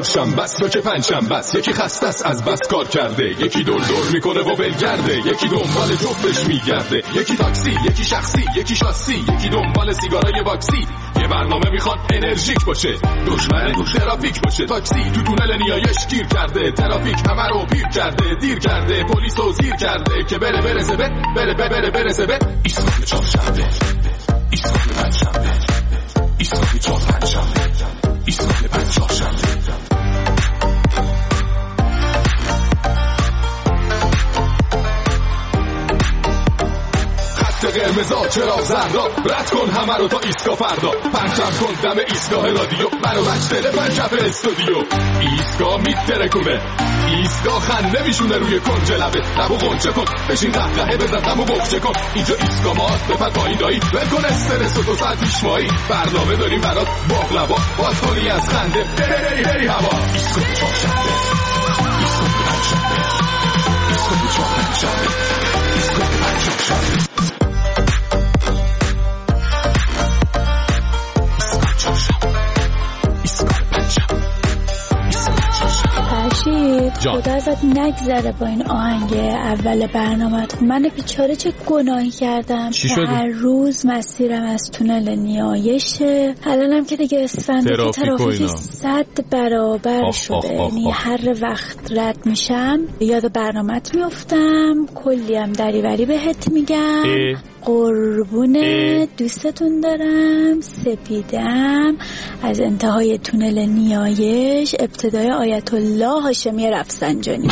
چهارشنبه است تو که پنجشنبه است. یکی خسته است از بس کار کرده، یکی دور میکنه و ولگرده، یکی دنبال جفتش میگرده، یکی تاکسی، یکی شخصی، یکی شاسی، یکی دنبال سیگارای واکسی. یه برنامه میخواد انرژیک باشه، دشمن ترافیک باشه. تاکسی تو تونل نیایش گیر کرده، ترافیک همه رو پیر کرده، دیر کرده، پلیس رو زیر کرده که برسه به ایستگاه چهارشنبه، ایستگاه پنجشنبه، ایستگاه چهارشنبه، ایستگاه پنجشنبه. قرمزا چراغ زردا، رد کن همه رو تا ایستگاه فردا. پرچم کن دم ایستگاه رادیو، منو بچه پنجشنبه استودیو. ایستگاه میترکونه، ایستگاه خنده میشونه روی کنج لبه. لبو غنچه کن، بشین قهقهه بزن، غمو بغچه کن. اینجا ایستگاه ماست، بپر پایین دایی، ول کن استرس و 2 ساعت پیشمایی. برنامه داریم برات باقلوا، باز کنی از خنده بری هوا. ایستگاه چهارشنبه، ایستگاه پنجشنبه، ایستگاه چهارشنبه، ایستگاه پنجشنبه. خدا ازت نگذره با این آهنگ اول برنامه‌ت. من بیچاره چه گناهی کردم که هر روز مسیرم از تونل نیایشه. الانم که دیگه اسفند ترافیکی 100 برابر شده، یعنی هر وقت رد میشم یاد برنامه‌ت میافتم، کلی هم دریوری بهت میگم. قربون دوستتون دارم، سپیدم از انتهای تونل نیایش، ابتدای آیت الله هاشمی رفسنجانی.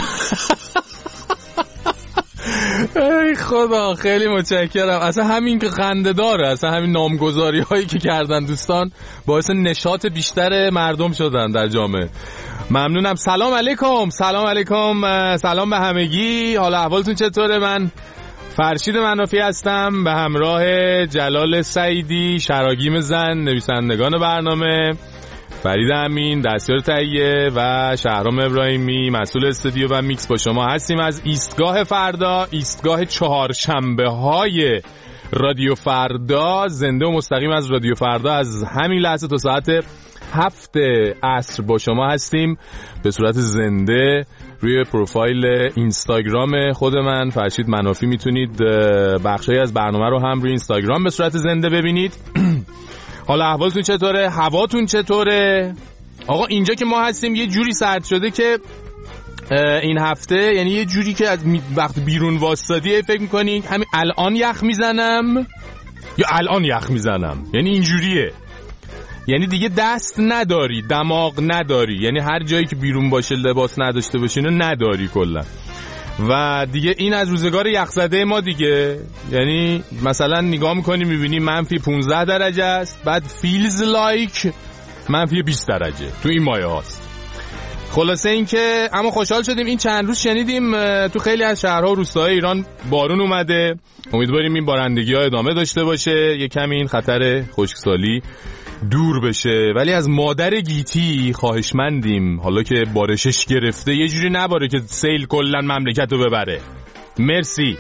ای خدا خیلی متشکرم. اصلا همین که خنده داره، اصلا همین نامگذاری هایی که کردن دوستان باعث نشاط بیشتر مردم شدن در جامعه. ممنونم. سلام علیکم. سلام علیکم، سلام به همگی. حالا احوالتون چطوره؟ من فرشید منافی هستم به همراه جلال سعیدی، شراگیم زن، نویسندگان برنامه، فرید امین، دستیار تهیه و شهرام ابراهیمی، مسئول استودیو و میکس. با شما هستیم از ایستگاه فردا، ایستگاه چهارشنبه های رادیو فردا، زنده و مستقیم از رادیو فردا. از همین لحظه تا ساعت 7 عصر با شما هستیم به صورت زنده. روی پروفایل اینستاگرام خود من فرشید منافی میتونید بخشایی از برنامه رو هم روی اینستاگرام به صورت زنده ببینید. حالا احوالتون چطوره؟ هواتون چطوره؟ آقا اینجا که ما هستیم یه جوری سرد شده که این هفته، یعنی یه جوری که از وقت بیرون واسطادی فکر میکنی همین الان یخ میزنم یا الان یخ میزنم، یعنی اینجوریه. یعنی دیگه دست نداری، دماغ نداری، یعنی هر جایی که بیرون باشه لباس نداشته باشی اینو نداری کلا. و دیگه این از روزگار یخزده ما دیگه. یعنی مثلا نگاه میکنی میبینی منفی 15 درجه است، بعد فیلز لایک منفی 20 درجه تو این مایه هاست. خلاصه این که اما خوشحال شدیم این چند روز شنیدیم تو خیلی از شهرها و روستاهای ایران بارون اومده. امیدواریم این بارندگی ها ادامه داشته باشه، یه کمی این خطر خشکسالی دور بشه. ولی از مادر گیتی خواهشمندیم حالا که بارشش گرفته یه جوری نباره که سیل کلن مملکت رو ببره. مرسی.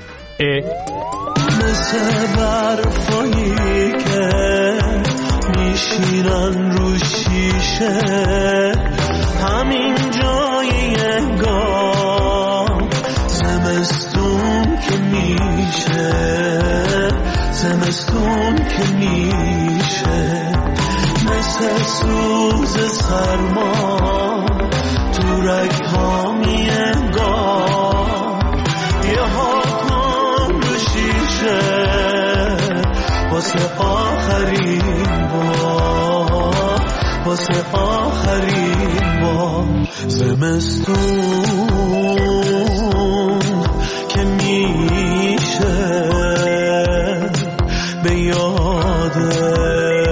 مثل برفایی که میشینن رو شیشه، همین جایی انگار زمستون که میشه، زمستون که میشه، مثل سوز سرما تو رگ‌ها میانگار. یه ها کن رو شیشه واسه آخرین بار، واسه آخرین بار. زمستون که میشه به یاده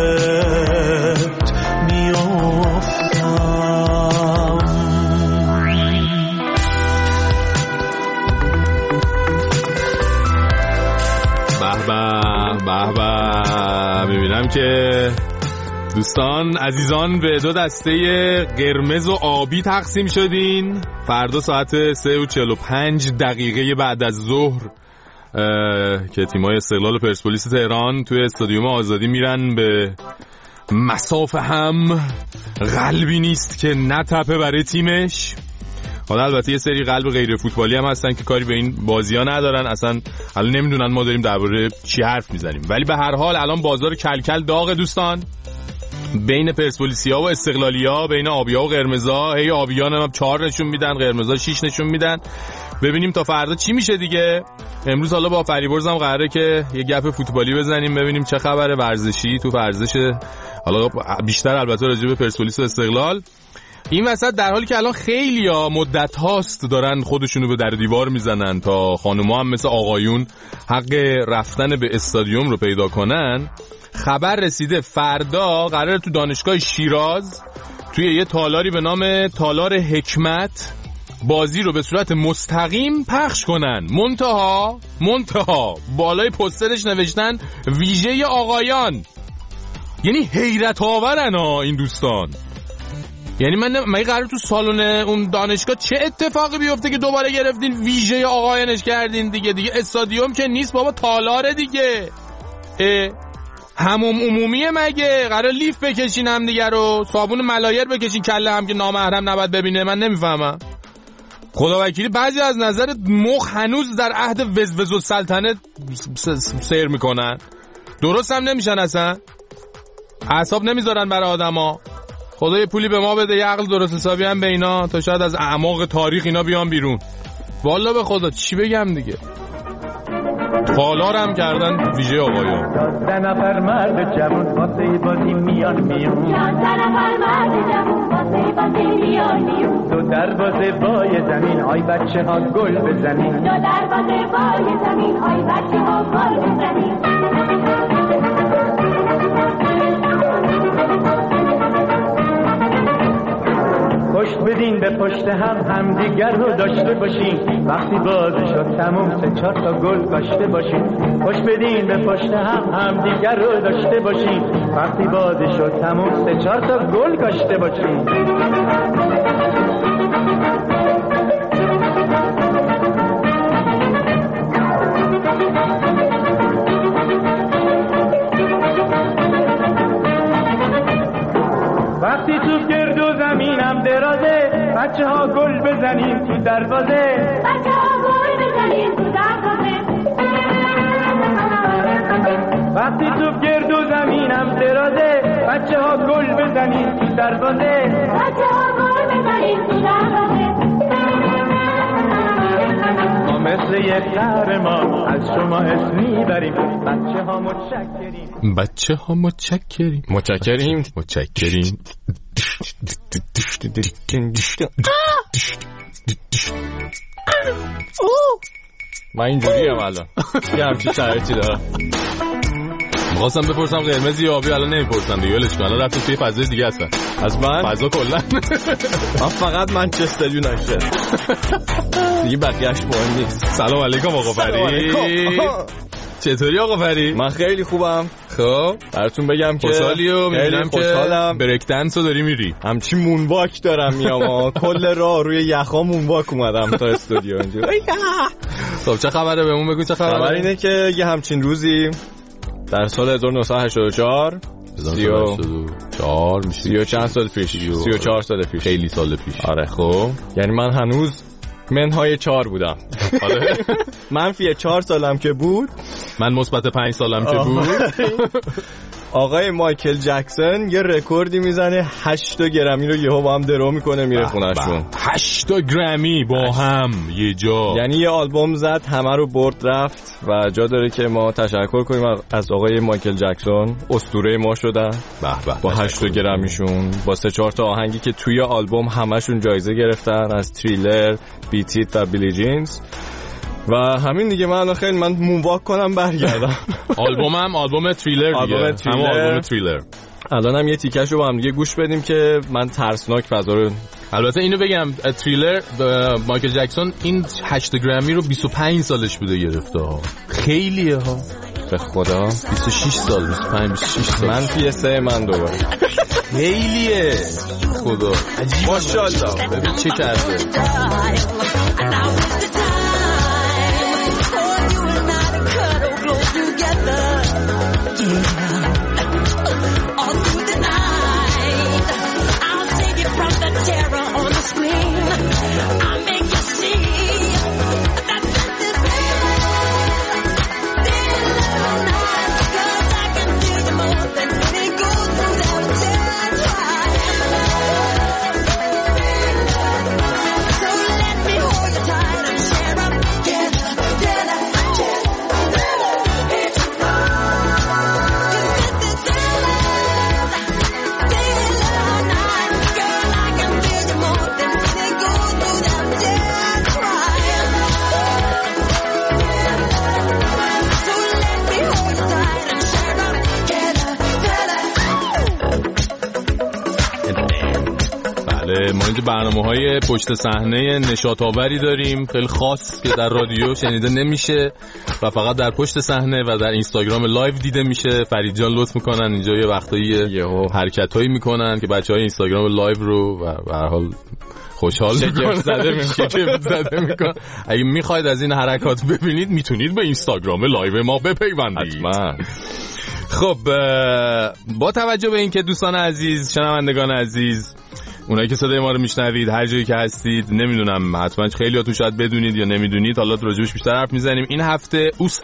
میبینم که دوستان عزیزان به 2 دسته قرمز و آبی تقسیم شدین. فردا ساعت 3:45 بعد از ظهر که تیمای استقلال و پرسپولیس تهران توی استادیوم آزادی میرن به مسافه هم قلبی نیست که نتپه برای تیمش. حالا البته یه سری قلب غیر فوتبالی هم هستن که کاری به این بازی‌ها ندارن، اصلا حالا نمیدونن ما داریم درباره چی حرف میزنیم. ولی به هر حال الان بازار کلکل داغه دوستان، بین پرسپولیسیا و استقلالیا، بین آبیا و قرمزا. هی آبیان هم 4 نشون میدن، قرمزا 6 نشون میدن. ببینیم تا فردا چی میشه دیگه. امروز حالا با فریبرز هم قراره که یه گپ فوتبالی بزنیم، ببینیم چه خبره ورزشی تو ورزش، حالا بیشتر البته راجع به پرسپولیس و استقلال. این وسط در حالی که الان خیلیا مدت هاست دارن خودشونو به در دیوار میزنن تا خانوما هم مثل آقایون حق رفتن به استادیوم رو پیدا کنن، خبر رسیده فردا قراره تو دانشگاه شیراز توی یه تالاری به نام تالار حکمت بازی رو به صورت مستقیم پخش کنن. منتها بالای پوسترش نوشتن ویژه آقایان. یعنی حیرت آورن این دوستان. یعنی من قرار تو سالن اون دانشگاه چه اتفاقی بیفته که دوباره گرفتین ویژه آقایانش کردین دیگه استادیوم که نیست بابا، تالاره دیگه. هموم عمومیه مگه؟ قرار لیف بکشین هم دیگه رو، صابون ملایر بکشین کله هم که نامحرم نباید ببینه؟ من نمیفهمم. خدا وکیلی بعضی از نظر مخ هنوز در عهد وزوز و سلطنه سیر میکنن، درست هم نمیشن، اصلا اعصاب نمیذارن برای آدما. خدا یه پولی به ما بده، یه عقل درست حسابی هم به اینا، تا شاید از اعماق تاریخ اینا بیان بیرون. والا به خدا چی بگم دیگه. تالارم کردن ویژه آقایان. 11 نفر مرد جوان واسه بازی میان 11 نفر مرد جوان واسه بازی میان دو دروازه بای زمین آی بچه ها گل بزنین، دو دروازه بای زمین آی بچه ها گل بزنین. پشت بدین به پشت همدیگر رو داشته باشین، وقتی بازی شد تموم 3-4 تا گل کاشته باشین. پشت بدین به پشت همدیگر رو داشته باشین، وقتی بازی شد تموم 3-4 تا گل کاشته باشین. وقتی تو گرد و زمینم درازه، بچه ها گل بزنیم تو دروازه، بچه ها گل بزنیم تو دروازه. وقتی تو گرد و زمینم درازه، بچه ها گل بزنیم تو دروازه، بچه ها گل بزنیم تو دروازه. ما مثل یک شهر ما از شما اسم میبریم، بچه ها متشکریم، بچه ها متشکریم، متشکریم. من اینجوری هم الان یه همچین شرایطی دارم. میخواستم بپرسم قرمزی یا آبی، الان نمیپرسم دیگه، ولش کن. الان رفتم توی فضای دیگه هستن از من فضا کلا. من فقط منچستر یونایتد دیگه بقیه‌اش مهم نیست. سلام علیکم آقا فرید. چطوری آقا فرید؟ من خیلی خوبم. خب براتون بگم که خوشحالیو، میبینم که بریک دنس رو داری میری. همچی مونواک دارم میام کل راه روی یخا مونواک اومدم تا استودیو اینجا. خب چه خبره؟ بهمون بگو چه خبره. خبر اینه که یه همچین روزی در سال 1984 34 چند سال پیش 34 سال پیش، خیلی سال پیش. آره خب یعنی من هنوز منهای 4 بودم. آره منفی 4 سالم که بود، من مثبت 5 سالم که بود. آقای مایکل جکسون یه رکوردی میزنه، 8 گرمی رو یهو با هم درو میکنه میره خونه‌شون. 8 گرمی با هم یه جا، یعنی یه آلبوم زد همه رو برد رفت. و جا داره که ما تشکر کنیم از آقای مایکل جکسون، اسطوره ما شدن با 8 گرمیشون، با 3-4 تا آهنگی که توی آلبوم همشون جایزه گرفتن، از تریلر، بیتیت و بیلی جینز. و همین دیگه. من خیلی مونواک کنم برگردم. آلبوم تریلر دیگه، آلبوم تریلر. الانم یه تیکش رو با هم دیگه گوش بدیم که من ترسناک فضا رو. البته اینو بگم تریلر مایکل جکسون این 8 گرمی رو 25 سالش بوده گرفته ها. خیلیه ها به خدا. 26 سال 26 سال من توی 3 من دوباره خیلیه خدا. ماشاءالله ببین چه کرده. All through the بله، ما اینجا برنامه‌های پشت صحنه نشاط‌آوری داریم خیلی خاص که در رادیو شنیده نمیشه و فقط در پشت صحنه و در اینستاگرام لایو دیده میشه. فرید جان لطف میکنن اینجا یه وقتایی حرکتایی میکنن که بچهای اینستاگرام لایو رو و به هر حال خوشحال زده میکنن. اگه میخواید از این حرکات ببینید میتونید به اینستاگرام لایو ما بپیوندید حتما. خب با توجه به اینکه دوستان عزیز، شنوندگان عزیز، اونایی که صدای ما رو میشنوید هر جایی که هستید، نمیدونم حتما خیلیاتون شاید بدونید یا نمیدونید، حالا راجبش بیشتر حرف میزنیم. این هفته اوس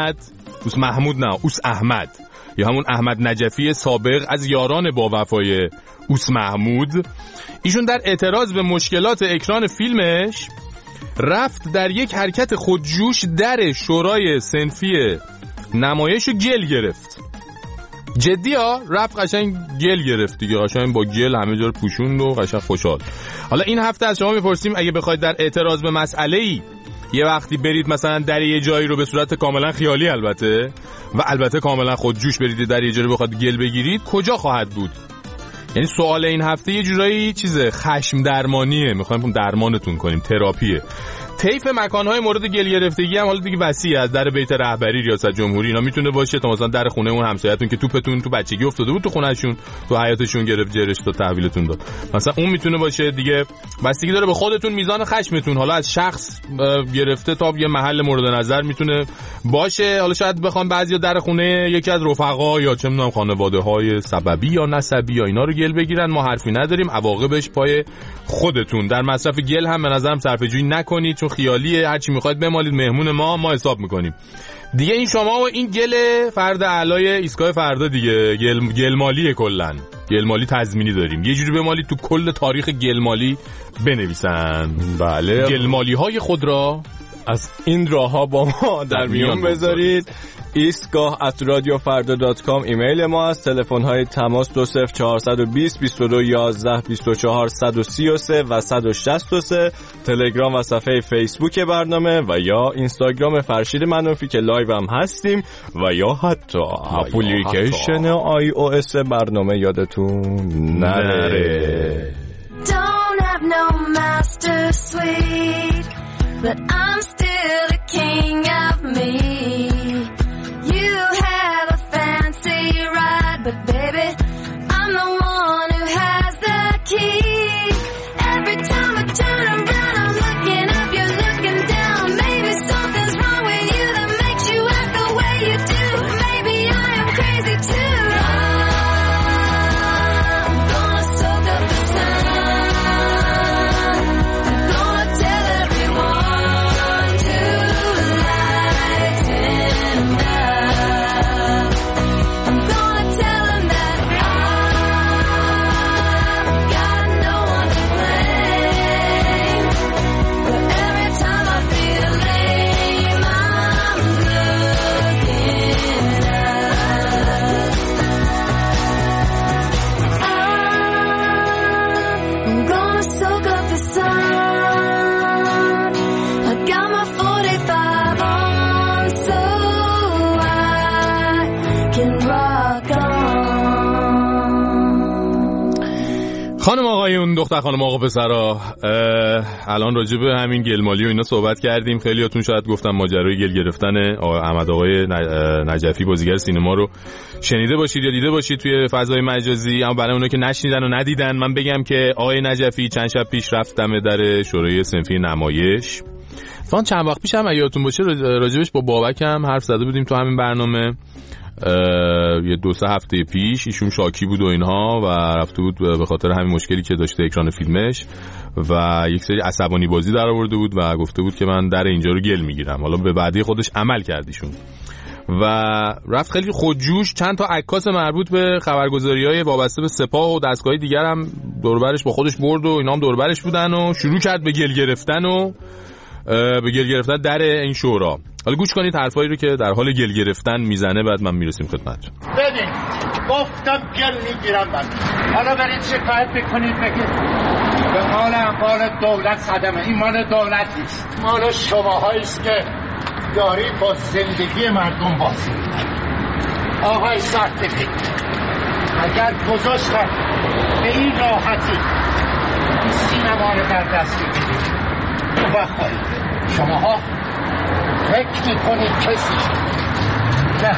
احمد یا همون احمد نجفی سابق از یاران با وفای اوس محمود، ایشون در اعتراض به مشکلات اکران فیلمش رفت در یک حرکت خودجوش در شورای صنفی نمایش رو گل گرفت. جدی ها، رفت قشنگ گل گرفت دیگه، قشنگ با گل همه جا رو پوشوند و قشنگ خوشحال. حالا این هفته از شما میپرسیم اگه بخواید در اعتراض به مسئله‌ای یه وقتی برید مثلا در یه جایی رو به صورت کاملا خیالی البته کاملا خودجوش برید در یه جایی بخواد گل بگیرید، کجا خواهد بود؟ یعنی سوال این هفته یه جورایی چیزه خشم درمانیه، میخوایم درمانتون کنیم، تراپیه. طیف مکان‌های مورد گل گرفتگی هم حالا دیگه وسیعه، از در بیت رهبری ریاست جمهوری اینا میتونه باشه تا مثلا در خونه اون همسایه‌تون که توپتون تو بچگی افتاده بود تو خونه‌شون، تو حیاطشون گرفت جرش تا تحویلتون داد، مثلا اون میتونه باشه دیگه. بستگی داره به خودتون میزان خشمتون، حالا از شخص گرفته تا یه محل مورد نظر میتونه باشه. حالا شاید بخوام بعضیا در خونه یکی از رفقا یا چه میدونم خانواده‌های سببی یا نسبی یا اینا رو گل بگیرن، ما حرفی نداریم، عواقبش پای خودتون. در مصرف گل هم به نظرم صرفه‌جویی نکنید چون خیالیه، هرچی میخواید بمالید، مهمون ما حساب میکنیم دیگه. این شما و این گل فرد اعلای ایستگاه فردا دیگه، گلمالی، کلن گلمالی تضمینی داریم، یه جوری بمالید تو کل تاریخ گلمالی بنویسن. بله، گلمالی های خود را از این راه ها با ما در میون بذارید. ایستگاه@radiofarda.com ایمیل ما است. تلفن های تماس 20420 22 11 24 133 و 163. تلگرام و صفحه فیسبوک برنامه و یا اینستاگرام فرشید منوفی که لایو هم هستیم و یا حتی اپلیکیشن iOS برنامه یادتون نره. Don't have no master suite, but I'm still the king of me. You have a fancy ride, but baby, I'm the one who has the key. Every time I turn around, I'm looking up, you're looking down. Maybe something's wrong with you that makes you act the way you do. Maybe I am crazy too. I'm gonna soak up the sun. I'm gonna tell everyone to lighten up. I'm gonna tell them that I've got no one to blame. But every time I feel lame, I'm looking up. I'm gonna soak up the sun. I got my 45 on so I can rock on. خانم آقایون، دختر خانم آقا پسرا، الان راجع به همین گلمالی و اینا صحبت کردیم. خیلیاتون شاید گفتم ماجرای گل گرفتن احمد آقای نجفی بازیگر سینما رو شنیده باشید یا دیده باشید توی فضای مجازی، اما برای اونایی که نشنیدن و ندیدن من بگم که آقای نجفی چند شب پیش رفت دم در شورای صنفی نمایش. فان چند وقت پیش هم اگه یادتون باشه راجبش با بابک هم حرف زده بودیم تو همین برنامه. یه 2-3 هفته پیش ایشون شاکی بود و اینها و رفته بود به خاطر همین مشکلی که داشته اکران فیلمش و یک سری عصبانی بازی در آورده بود و گفته بود که من در اینجا رو گل میگیرم. حالا به وعده خودش عمل کردیشون و رفت خیلی خودجوش چند تا عکاس مربوط به خبرگزاری‌های وابسته به سپاه و دستگاه دیگر هم دوربرش با خودش برد و اینا هم دوربرش بودن و شروع کرد به گل گرفتن در این شورا. حالا گوش کنید حرفایی رو که در حال گل گرفتن میزنه، بعد من میرسیم خدمت. ببین گفتم گل میگیرم من. حالا برید شکایت بکنید بگید به مال اموال دولت صدمه. این مال دولت نیست، مال شماهاییست که داری با زندگی مردم بازی میکنی. آقای سرتفیک اگر گذاشتن به این راحتی سینما رو در دست بگیرید. بخواهید شماها فکر میکنید کسی نه،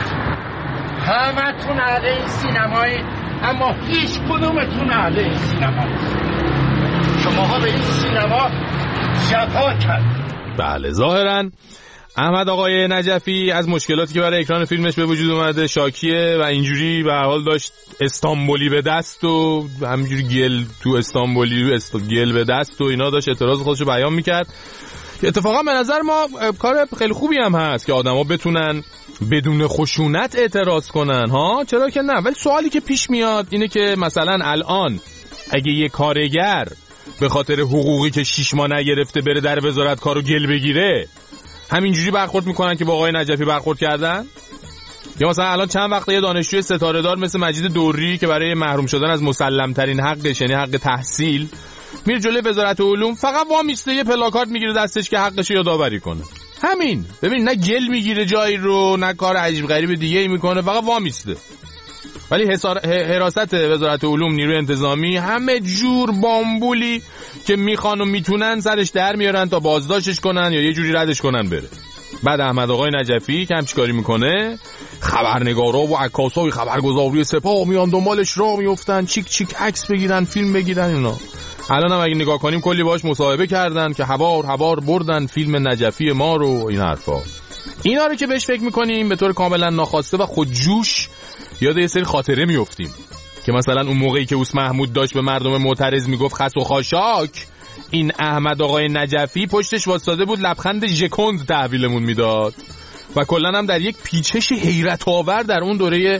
همه تون علیه سینمایی، اما هیچ کدومتون علیه سینما نیست. شماها به این سینما جفا کرد. بله ظاهراً احمد آقای نجفی از مشکلاتی که برای اکران فیلمش به وجود اومده شاکیه و اینجوری به هر حال داشت استانبولی به دست و همینجوری گل تو استانبولی گل به دست و اینا داشت اعتراض خودش رو بیان میکرد. اتفاقا به نظر ما کار خیلی خوبی هم هست که آدما بتونن بدون خشونت اعتراض کنن ها، چرا که نه. ولی سوالی که پیش میاد اینه که مثلا الان اگه یه کارگر به خاطر حقوقی که 6 ماه نگرفته بره در وزارت کارو گل بگیره، همینجوری برخورد میکنن که با آقای نجفی برخورد کردن؟ یا مثلا الان چند وقته یه دانشجوی ستاره دار مثل مجید دوری که برای محروم شدن از مسلم ترین حقش، یعنی حق تحصیل، میره جلوی وزارت علوم فقط وامیسته یه پلاکارد میگیره دستش که حقش رو یادآوری کنه. همین. ببین نه گل میگیره جایی رو، نه کار عجیب غریب دیگه ای میکنه، فقط وامیسته. ولی حراست وزارت علوم، نیروی انتظامی، همه جور بامبولی که میخوان و میتونن سرش در میارن تا بازداشتش کنن یا یه جوری ردش کنن بره. بعد احمد آقای نجفی که هم چیکاری میکنه؟ خبرنگارا و عکاسای خبرگزاری سپاه میان دنبالش راه میافتن، چیک چیک عکس بگیرن، فیلم بگیرن اینا. الان هم اگه نگاه کنیم کلی باهاش مصاحبه کردن که هوار بردن فیلم نجفی ما رو، این حرفا. اینا رو که بهش فکر میکنیم به طور کاملا ناخواسته و خودجوش یاد یه سری خاطره میافتیم که مثلا اون موقعی که اوس محمود داشت به مردم معترض میگفت خس و خاشاک، این احمد آقای نجفی پشتش واسطاده بود لبخند ژکند تحویلمون میداد. و کلا هم در یک پیچش حیرت آور در اون دوره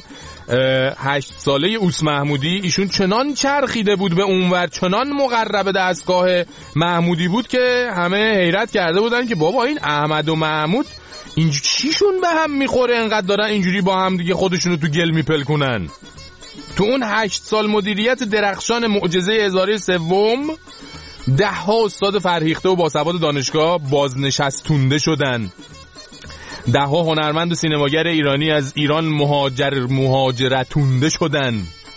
8 ساله اوس محمودی ایشون چنان چرخیده بود به اونور، چنان مقرب دستگاه محمودی بود که همه حیرت کرده بودن که بابا این احمد و محمود اینجوری چیشون به هم میخوره انقدر دارن اینجوری با هم دیگه خودشونو تو گل میپلکنن. تو اون 8 سال مدیریت درخشان معجزه هزاره سوم 10 ها استاد فرهیخته و باسواد دانشگاه بازنشستونده شدن. 10 ها هنرمند و سینماگر ایرانی از ایران مهاجرتونده شدن.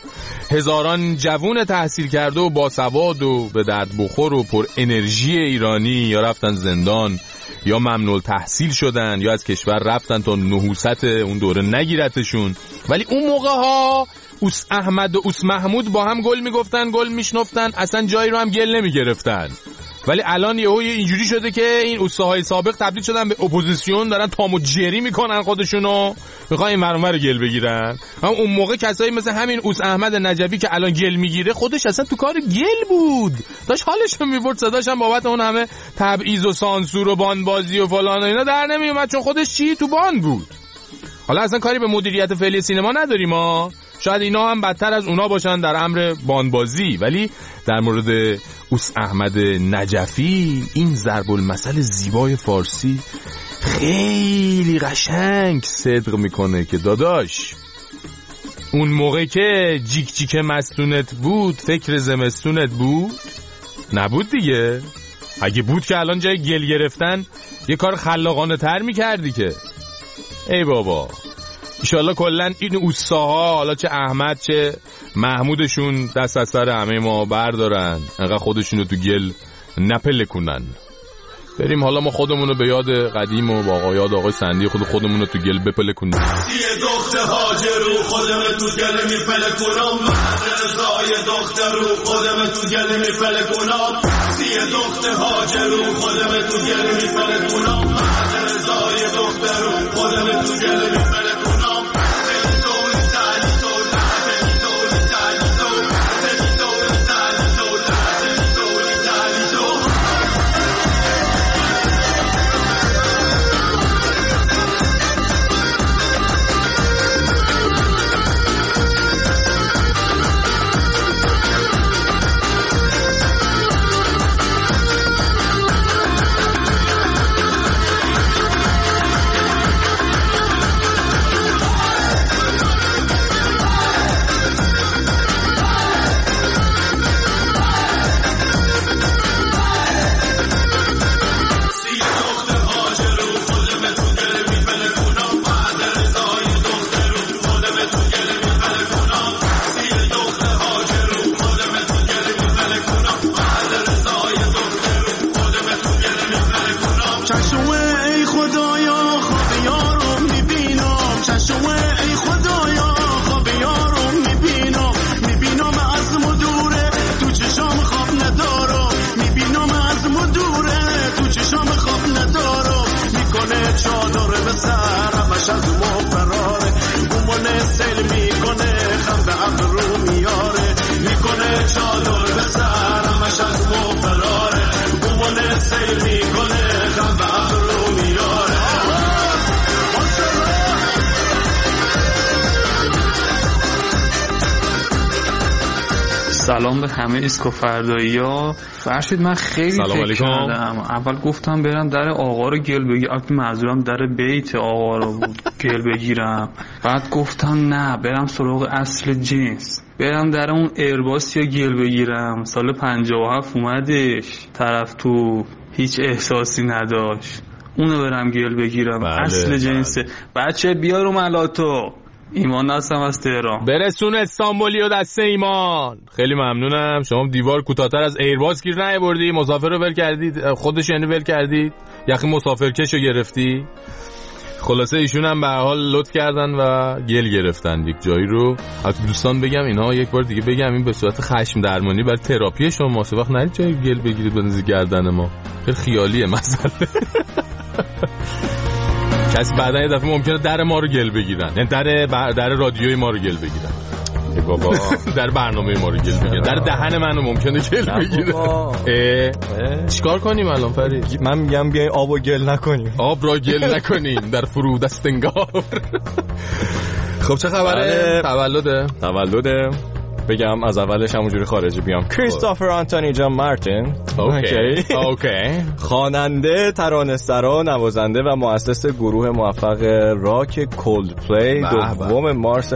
هزاران جوون تحصیل کرده و باسواد و به درد بخور و پر انرژی ایرانی یا رفتن زندان یا ممنوع تحصیل شدن یا از کشور رفتن تا نحوست اون دوره نگیرتشون. ولی اون موقع ها اوس احمد و اوس محمود با هم گل میگفتن، گل میشنفتن، اصلا جایی رو هم گل نمیگرفتن. ولی الان یهو اینجوری شده که این اوستاهای سابق تبدیل شدن به اپوزیسیون، دارن تام و جری میکنن خودشونو، میخوان این مرمر رو گل بگیرن. اما اون موقع کسایی مثل همین اوس احمد نجفی که الان گل میگیره خودش اصلا تو کار گل بود، داشت حالش رو میبرد، صداش هم بابت اون همه تبعیض و سانسور و باندبازی و فلان و اینا در نمیومد، چون خودش چی تو باند بود. حالا اصلا کاری به مدیریت فعلی سینما نداریم ما، شاید اینا هم بدتر از اونا باشن در امر باندبازی، ولی در مورد اوس احمد نجفی این ضرب المثل زیبای فارسی خیلی قشنگ صدق میکنه که داداش اون موقع که جیک جیک مستونت بود فکر زمستونت بود؟ نبود دیگه. اگه بود که الان جای گل گرفتن یه کار خلاقانه تر میکردی که. ای بابا ایشالله کلن این اوستاها، حالا چه احمد چه محمودشون، دست از سر همه ما بردارن، انقدر خودشونو تو گل نپلکونن. بریم حالا ما خودمونو به یاد قدیم و با یاد آقای سندی خودمونو تو گل بپلکونیم. یه دختر هاجرو خودم تو گل میپلکونم، رضای دختر رو خودم تو گل میپلکونم، یه دختر هاجرو خودم تو گل میپلکونم، رضای دختر رو خودم تو گل میپلکونم. سلام به همه اسکوفردایی‌ها. فرشید من خیلی فکر کردم، اول گفتم برم در آقا رو گل بگیرم، البته منظورم در بیت آقا رو بود گل بگیرم، بعد گفتم نه برم سراغ اصل جنس، برم در اون ایرباس یا گل بگیرم. سال 57 اومدش، طرف تو هیچ احساسی نداشت، اونو برم گل بگیرم. اصل جنسه. بچه بیارو ملاتو. ایمان هستم از تهران. برسون استانبولی و دست ایمان. خیلی ممنونم. شما دیوار کوتاه‌تر از ایرباس گیر نیاوردی، مسافر رو ول کردید، خودش یعنی ول کردید، یخی مسافرکش رو گرفتی. خلاصه ایشون هم به حال لطف کردن و گل گرفتن یک جایی رو. البته دوستان بگم اینا یک بار دیگه بگم این به صورت خشم درمانی برای تراپی شما، واسه وقت نرید جایی گل بگیرید بندازید گردن ما، خیلی خیالیه مسئله. کسی بعدا یه دفعه ممکنه در ما رو گل بگیرن، یعنی در رادیوی ما رو گل بگیرن، بابا در برنامه ما رو گل بگیرن، در دهن منو ممکنه گل بگیرن. چیکار کنیم الان فرید؟ من میگم بیاین آب و گل نکنیم، آب را گل نکنیم در فرود استنگار. خب چه خبره؟ تولده بگم از اولش همونجوری خارجی بیام. کریستوفر آنتونی جان مارتین، اوکی. خواننده، ترانه‌سرا، نوازنده و مؤسس گروه موفق راک کولدپلی، 2 مارس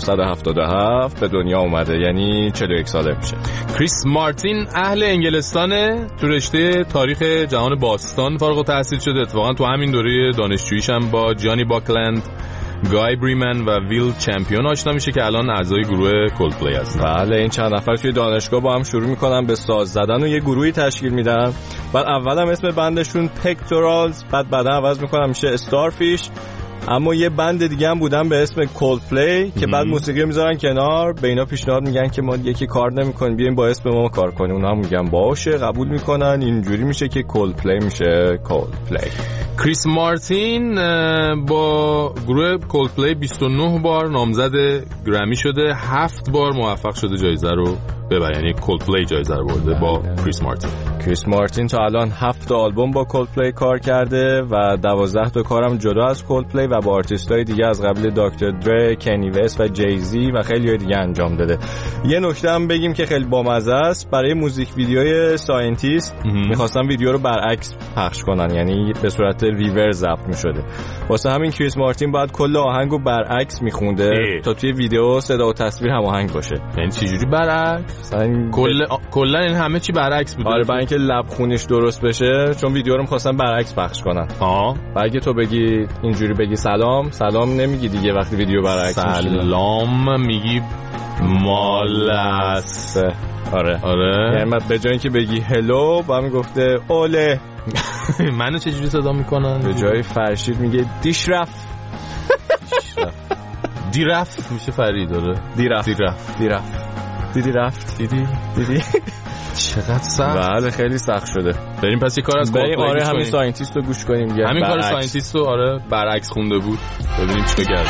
1977 به دنیا اومده، یعنی 41 ساله میشه. کریس مارتین اهل انگلستانه، تو رشته تاریخ جهان باستان فارغ التحصیل شده. اتفاقا تو همین دوره دانشجوییش هم با جانی باکلند، گای بریمن و ویل چمپیون آشنا میشه که الان اعضای گروه کولدپلی هستن. بله، این چند نفر توی دانشگاه با هم شروع میکنن به ساز زدن و یه گروهی تشکیل میدن. بعد اول هم اسم بندشون پکتورالز، بعدا عوض میکنن میشه استارفیش. اما یه بند دیگه هم بودن به اسم کولدپلی که بعد موسیقی میذارن کنار، به اینا پیشنهاد میگن که ما یکی کار نمیکنیم بیاین با اسم ما کار کنیم. اونا هم میگن باشه، قبول میکنن، اینجوری میشه که کولدپلی میشه کولدپلی. کریس مارتین با گروه کولدپلی 29 بار نامزد گرمی شده، 7 بار موفق شده جایزه رو ببره، یعنی کولدپلی جایزه رو برده با کریس مارتین. کریس مارتین تا الان 7 آلبوم با کولدپلی کار کرده و 12 تا کارم جدا از کولدپلی و با آرتیستای دیگه از قبیل دکتر دره، کنی وست و جیزی و خیلی دیگه انجام داده. یه نکته هم بگیم که خیلی بامزه است، برای موزیک ویدیوی ساینتیست می‌خواستن ویدیو رو برعکس پخش کنن، یعنی به صورت ریورس ضبط می‌شده. واسه همین کریس مارتین باید کل آهنگو برعکس می‌خونده تا توی ویدیو صدا و تصویر هماهنگ باشه. یعنی چجوری برعکس؟ کلا این همه چی برعکس بود. آره، برای اینکه لب خونش درست بشه، چون ویدیو رو می‌خواستن برعکس پخش کنن. اگه تو بگی اینجوری بگی سلام نمیگی دیگه، وقتی ویدیو برعکس میشه سلام میگی مالس. آره. یعنی به جای اینکه بگی هلو با هم گفته اوله. منو چجوری صدا میکنن؟ به جای فرشید میگه دیشرف. دیرفت میشه فرید. داره دیدی رفت دیدی چقدر سخت. بله خیلی سخت شده. بریم پس یه کار از کولدپلی. آره همین ساینتیست رو گوش کنیم. همین کار ساینتیست رو آره برعکس خونده بود، ببینیم چیکار کرد.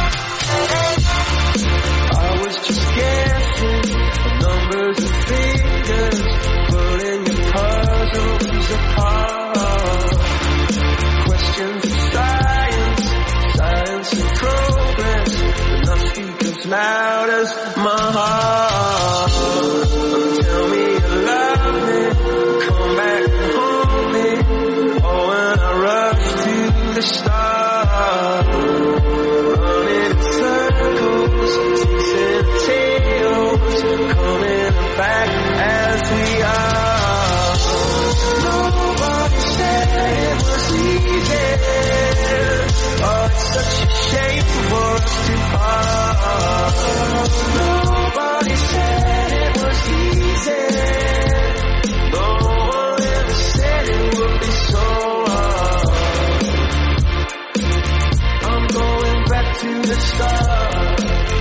Loud as my heart. Tell me you love me, come back and hold me. Oh, when I rush to the start, running in circles, chasing tails, coming back as we are. Nobody said it was easy. Oh, it's such a shame for us to part. Nobody said it was easy. No one ever said it would be so hard. I'm going back to the start.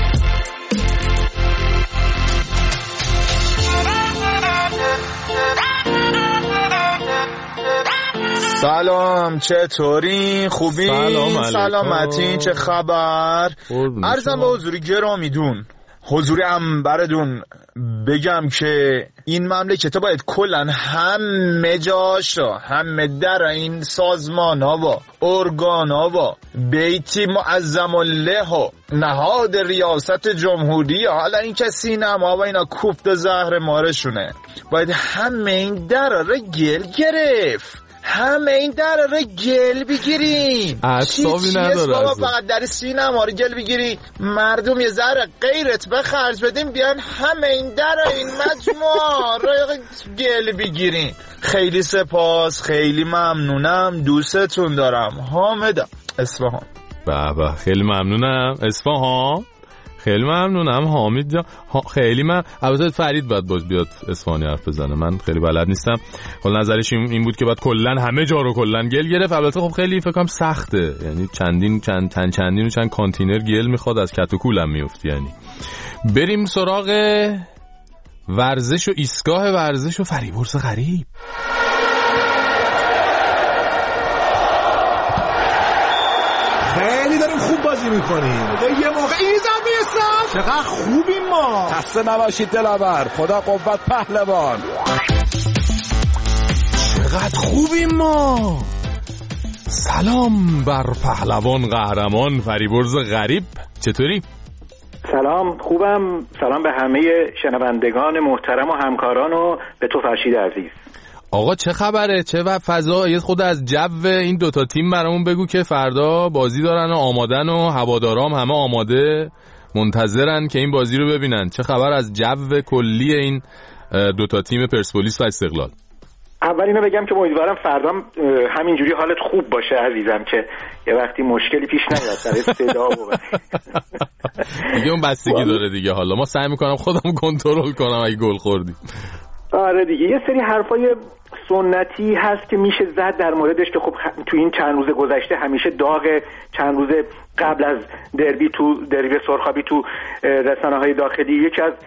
سلام، چطوری؟ خوبی؟ سلامتی، چه خبر؟ عرضم به حضور گرامیدون، حضور انبردون بگم که این مملکت باید کلن همه جاش را، همه در این سازمان ها و ارگان ها و بیتی معظم الله و نهاد ریاست جمهوری، حالا این که سینما و اینا کوفت زهر مارشونه، باید همه این در را گل گرفت، همه این در را گل بگیریم. اعصابی نداره بابا، فقط در سینما رو گل بگیری، مردم یه ذره غیرت به خرج بدیم بیان همه این در این مجموعه را گل بگیریم. خیلی سپاس، خیلی ممنونم، دوستتون دارم. حامدم، اصفهان. به خیلی ممنونم. اصفهان، خیلی ممنونم حامد جان. خیلی البته فرید باید بیاد اصفهانی حرف بزنه، من خیلی بلد نیستم. حالا نظرش این بود که باید کلا همه جا رو کلا گل گرفت. البته خب خیلی فکر کنم سخته، یعنی چندین و چند کانتینر گل میخواد، از کت و کولم میفتی. یعنی بریم سراغ ورزش و ایستگاه ورزش و فریبرز غریب. خیلی داریم خوب بازی میکنیم. یه موقع ایزم میرسم، چقدر خوبیم ما. خسته نباشید دلاور، خدا قوت پهلوان. چقدر خوبیم ما. سلام بر پهلوان قهرمان فریبرز غریب، چطوری؟ سلام، خوبم. سلام به همه شنوندگان محترم و همکاران و به تو فرشید عزیز. آقا چه خبره؟ چه فضا؟ یه خود از جو این دوتا تیم برامون بگو که فردا بازی دارن و آمادن و هوادارام همه آماده منتظرن که این بازی رو ببینن. چه خبر از جو کلی این دوتا تیم پرسپولیس و استقلال؟ اول اینو بگم که امیدوارم فردا همینجوری حالت خوب باشه عزیزم، که یه وقتی مشکلی پیش نیاد در صدا و دیگه اون بستگی داره دیگه. حالا ما سعی میکنم خودم کنترل کنم اگه گل خوردیم. آره دیگه، یه سری حرفای سنتی هست که میشه زد در موردش که خب تو این چند روز گذشته همیشه داغ چند روز قبل از دربی سرخابی تو رسانه‌های داخلی یکی از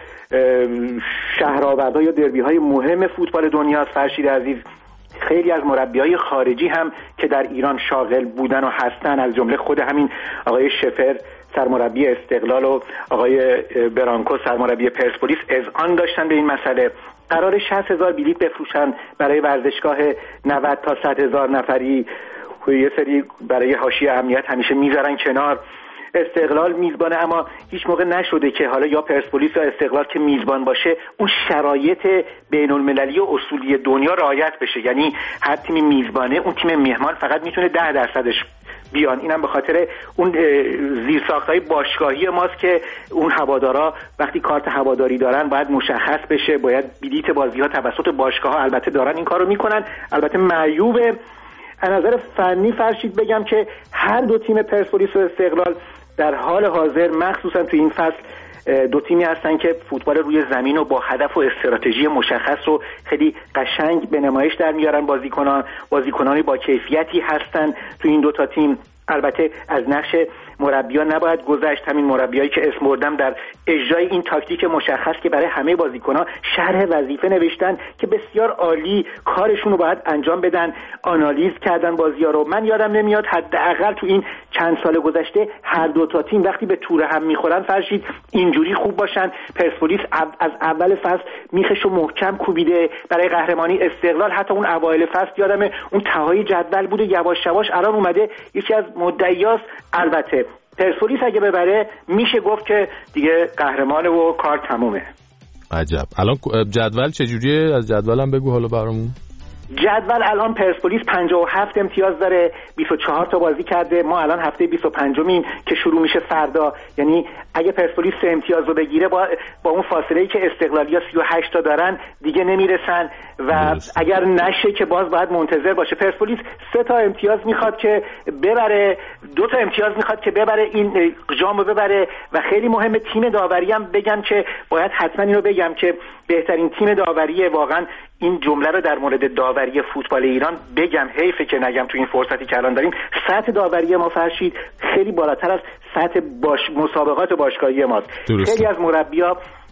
شهرآوردها یا دربی‌های مهم فوتبال دنیا است. فرشید عزیز، خیلی از مربیای خارجی هم که در ایران شاغل بودن و هستن، از جمله خود همین آقای شفر سرمربی استقلال و آقای برانکو سرمربی پرسپولیس، اذعان داشتن به این مسئله. قرار 60,000 بلیت بفروشن برای ورزشگاه 90 تا 100,000 نفری. یه سری برای حاشیه امنیت همیشه میذارن کنار. استقلال میزبانه، اما هیچ موقع نشده که حالا یا پرسپولیس یا استقلال که میزبان باشه اون شرایط بین المللی و اصولی دنیا رعایت بشه. یعنی هر تیم میزبانه، اون تیم مهمان فقط میتونه 10%ش بیان. اینم به خاطر اون زیرساخت‌های باشگاهی ماست که اون هوادارا وقتی کارت هواداری دارن باید مشخص بشه، باید بلیت بازی‌ها توسط باشگاه‌ها، البته دارن این کارو میکنن. البته معیوبه. از نظر فنی فرشید بگم که هر دو تیم پرسپولیس و استقلال در حال حاضر مخصوصا تو این فصل دو تیمی هستن که فوتبال روی زمین و با هدف و استراتژی مشخص رو خیلی قشنگ به نمایش در میارن. بازیکنانی با کیفیتی هستن تو این دو تا تیم. البته از نقش مربیان نباید گذشت، همین مربیایی که اسم بردم در اجرای این تاکتیک مشخص که برای همه بازیکن‌ها شرح وظیفه نوشتن که بسیار عالی کارشون رو باید انجام بدن، آنالیز کردن بازی‌ها رو. من یادم نمیاد حداقل تو این چند سال گذشته هر دو تا تیم وقتی به تور هم میخورن فرشید اینجوری خوب باشن. پرسپولیس از اول فصل میخشو محکم کوبیده برای قهرمانی. استقلال حتی اون اوایل فصل یادمه اون تهایی جدول بود و یواش یواش الان اومده یکی از مدعیاست. البته پرسپولیس اگه ببره میشه گفت که دیگه قهرمانه و کار تمومه. عجب. الان جدول چجوریه؟ از جدولم بگو حالا برامون. جدول الان پرسپولیس 57 امتیاز داره، 24 تا بازی کرده. ما الان هفته 25میم که شروع میشه فردا. یعنی اگه پرسپولیس 3 امتیاز رو بگیره با اون فاصله‌ای که استقلالیا 38 تا دارن دیگه نمیرسن و اگر نشه که باز باید منتظر باشه. پرسپولیس 3 تا امتیاز میخواد که ببره، 2 تا امتیاز میخواد که ببره، این جامو ببره. و خیلی مهمه تیم داوری هم بگم که باید حتما اینو بگم که بهترین تیم داوری، واقعا این جمله رو در مورد داوری فوتبال ایران بگم، حیفه که نگم تو این فرصتی که الان داریم. سطح داوری ما فرشید خیلی بالاتر از سطح مسابقات باشگاهی ماست. خیلی از مربی‌ها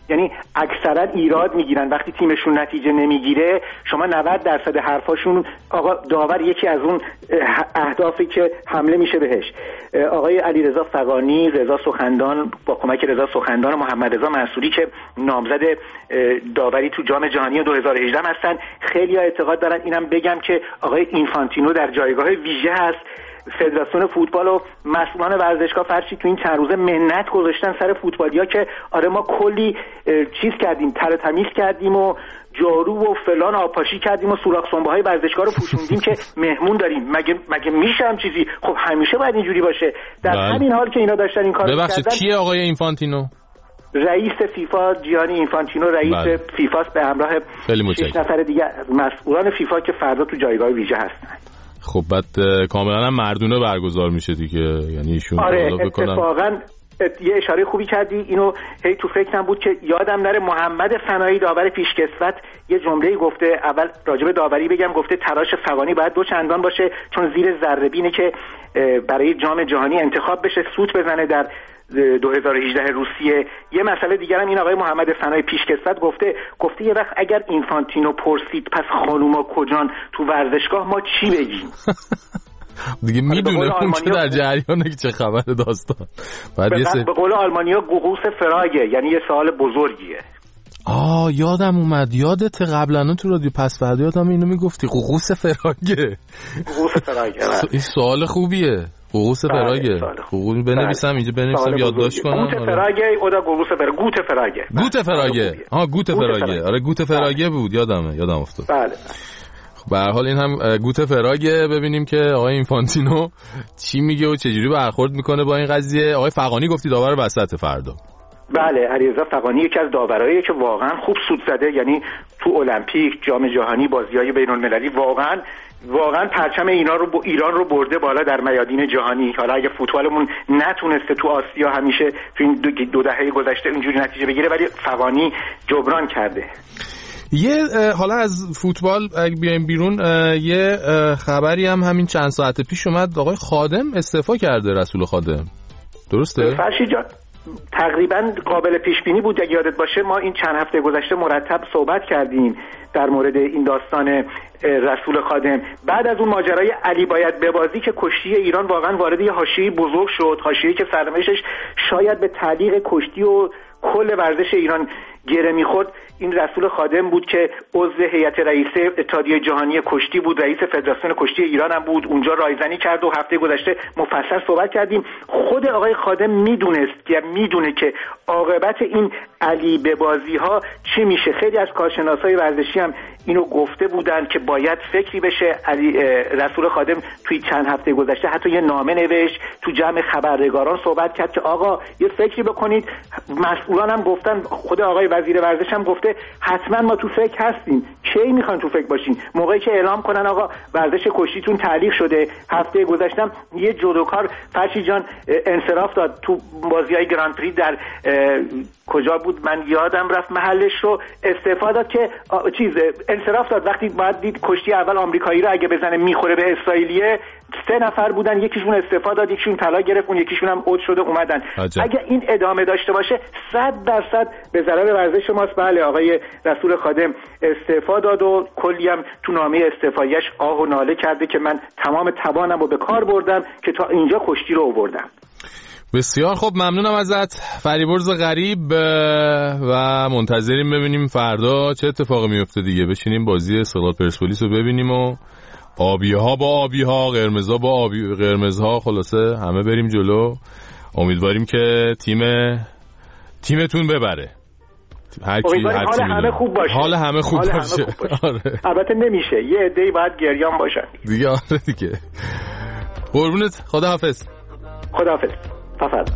یعنی اکثرا ایراد میگیرن وقتی تیمشون نتیجه نمیگیره. شما 90% حرفاشون آقا داور یکی از اون اهدافی که حمله میشه بهش. آقای علیرضا فغانی، رضا سخندان با کمک رضا سخندان و محمد رضا منصوری که نامزد داوری تو جام جهانی 2018 هستن، خیلی اعتقاد دارن. اینم بگم که آقای اینفانتینو در جایگاه ویژه هست. فدراسیون فوتبال و مسئولان ورزشگاه فرشی تو این چند روزه منت گذاشتن سر فوتبالیا که آره ما کلی چیز کردیم، تر تمیز کردیم و جارو و فلان آبپاشی کردیم و سوراخ سنبه‌های ورزشگاه رو پوشوندیم که مهمون داریم. مگه میشه هم چیزی؟ خب همیشه باید اینجوری باشه. در همین حال که اینا داشتن این کارو می‌کردن. ببخشید کیه آقای اینفانتینو؟ رئیس فیفا جیانی اینفانتینو رئیس فیفاست به همراه 6 نفر دیگه مسئولان فیفا که فردا تو جایگاه ویژه هستن. خب بعد کاملا هم مردونه برگزار میشه دیگه، یعنی ایشون آره اتفاقا یه اشاره خوبی کردی، اینو هی تو فکرم بود که یادم نره محمد فنایی داور پیشکسوت یه جمله‌ای گفته، اول راجب داوری بگم، گفته تراش فغانی باید 2 چندان باشه چون زیر ذره‌بینه که برای جام جهانی انتخاب بشه سوت بزنه در 2018 روسیه. یه مسئله دیگر هم این آقای محمد فنایی پیشکسوت گفته یه وقت اگر اینفانتینو پرسید پس خانوما کجان تو ورزشگاه ما چی بگیم؟ دیگه میدونه اون که در جریانه که چه خبر داستان. به قول آلمانیا گوگوس فراگه، یعنی یه سوال بزرگیه. یادم اومد، یادت قبلا تو رادیو پس فردا یادم اینو میگفتی قوقوس فراگه. قوقوس فراگه این سوال خوبیه. قوقوس فراگه. قوقوس بنویسم اینجا، بنویسم یادداشت کنم. گوت فراگه اودا قوقوس فراگه. گوت فراگه. گوت فراگه. آره گوت فراگه بود، یادم افتاد. بله. به هر حال این هم گوت فراگه. ببینیم که آقای اینفانتینو چی میگه و چجوری برخورد میکنه با این قضیه. آقای فغانی گفتی داور وسط فردا. بله، علیرضا فغانی یکی از داوراییه که واقعا خوب سود زده، یعنی تو المپیک، جام جهانی، بازی‌های بین‌المللی واقعا پرچم ایران رو برده بالا در میادین جهانی. حالا اگه فوتبالمون نتونسته تو آسیا همیشه تو این 2 دهه گذشته اینجوری نتیجه بگیره، ولی فغانی جبران کرده. حالا از فوتبال اگه بیایم بیرون، یه خبری هم همین چند ساعت پیش اومد، آقای خادم استعفا کرده، رسول خادم. درسته؟ فرشی جان تقریبا قابل پیش بینی بود. اگه یادت باشه ما این چند هفته گذشته مرتب صحبت کردیم در مورد این داستان رسول خادم. بعد از اون ماجرای علی باید ببازی که کشتی ایران واقعا وارد یه حاشیه‌ای بزرگ شد، حاشیه‌ای که سرنوشتش شاید به تعلیق کشتی و کل ورزش ایران گره میخورد، این رسول خادم بود که عضو هیئت رئیسه اتحادیه جهانی کشتی بود، رئیس فدراسیون کشتی ایران هم بود، اونجا رایزنی کرد و هفته گذشته مفصل صحبت کردیم. خود آقای خادم میدونه که عاقبت این علی به بازی ها چی میشه. خیلی از کارشناسای ورزشی هم اینو گفته بودن که باید فکری بشه. رسول خادم توی چند هفته گذشته حتی یه نامه نوشت، تو جمع خبرنگاران صحبت کرد که آقا یه فکری بکنید. مسئولان هم گفتن، خود آقای وزیر ورزش هم گفته حتما ما تو فکر هستیم. کی میخوان تو فکر باشین؟ موقعی که اعلام کنن آقا ورزش کشتیتون تعلیق شده. هفته گذشتم یه جودوکار فرشی جان انصراف داد تو بازی‌های گراند پری در کجا بود من یادم رفت محلش رو، استعفا داد که انصراف داد وقتی باید دید کشتی اول آمریکایی رو اگه بزنه میخوره به اسرائیلیه. 3 نفر بودن، یکیشون استعفا داد، یکیشون طلا گرفت، اون یکیشون هم اوت شده اومدن. اگه این ادامه داشته باشه 100% به ضرر ورزش ماست. بله آقای رسول خادم استعفا داد و کلی هم تو نامه استعفایش آه و ناله کرده که من تمام توانم رو به کار بردم که تا اینجا کشتی رو آوردم. بسیار خب، ممنونم ازت فریبرز غریب و منتظریم ببینیم فردا چه اتفاقی میفته دیگه. بشینیم بازی استقلال پرسپولیس رو ببینیم و آبی‌ها با آبی‌ها، قرمزها با قرمزها، خلاصه همه بریم جلو. امیدواریم که تیمتون ببره. هر کی حال همه خوب باشه. حال همه خوب باشه. آره. البته نمیشه، یه عده‌ای باید گریان باشن دیگه. آره دیگه. قربونت، خداحافظ. خداحافظ. تفضل.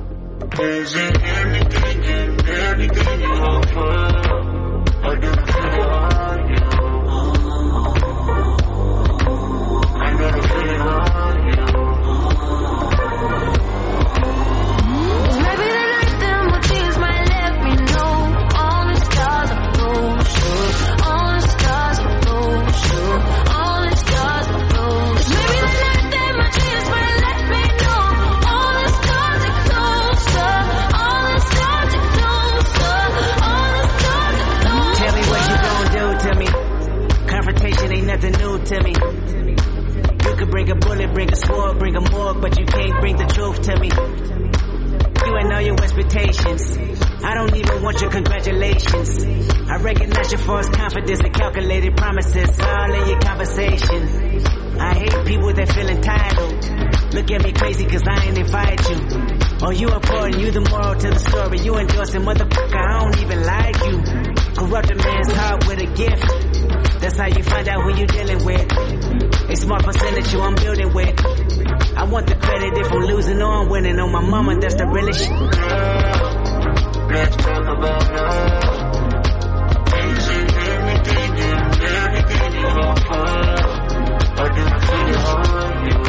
to me. You could bring a bullet, bring a sword, bring a morgue, but you can't bring the truth to me. You ain't all your expectations. I don't even want your congratulations. I recognize your false confidence and calculated promises all in your conversation. I hate people that feel entitled. Look at me crazy cause I ain't invite you. Oh, you important, you the moral to the story. You endorsing, motherfucker, I don't even like you. Corrupt a man's heart with a gift. That's how you find out who you dealing with. A smart percentage you I'm building with. I want the credit if I'm losing or I'm winning. On my mama, that's the realest shit. Let's talk about love. Ain't seen everything you offer. I do feel hard, you.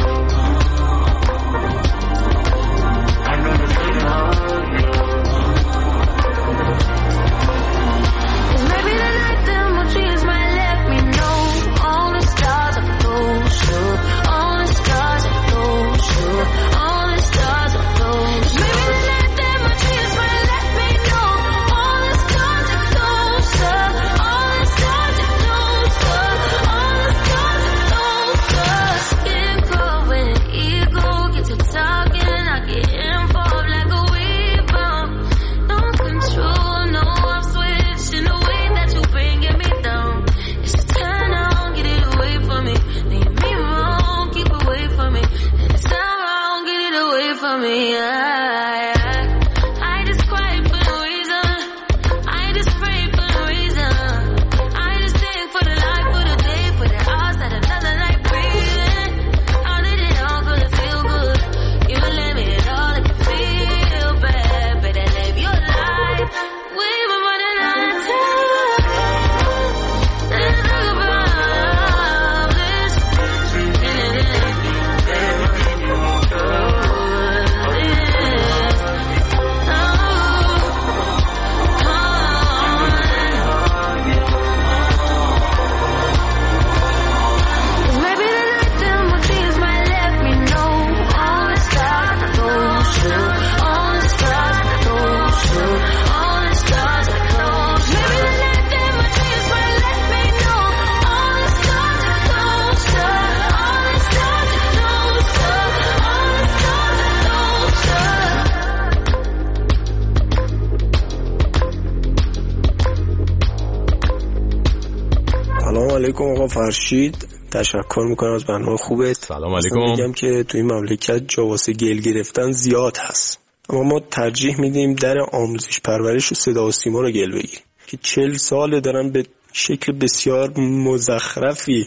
I know the feeling hard, you. Cause maybe the night them will trees might let me know. All the stars are closer. All the stars are closer. All the stars are closer. Maybe the night them will trees might let me know. All the stars are closer. All the stars are closer. All the stars are closer. Skin cold when an ego gets to talking. I get involved like a weaver. No control, no off switch in the way that you bringing me down. It's a turn on, get it away from me. Leave me wrong, keep away from me. And it's not wrong, get it away from me. I just cry for no reason. I just pray for no reason. I just sing for the life, for the day, for the hours that another night breathing. I did it all gonna feel good. You let me it all, I can feel bad. Better live your life. We've been running out of time. Let's talk about this. Maybe the night them will trees might let me know. All the stars are closer. All the stars are closer. All the stars are closer. Maybe the night them will trees might let me know. All the stars are closer. All the stars are closer. All the stars are closer. سلام علیکم آقا فرشید، تشکر میکنم از برنامه خوبت. سلام علیکم. میگم که توی این مملکت جا واسه گل گرفتن زیاد هست، اما ما ترجیح میدیم در آموزش پرورش و صدا و سیما رو گل بگیریم که 40 ساله دارن به شکل بسیار مزخرفی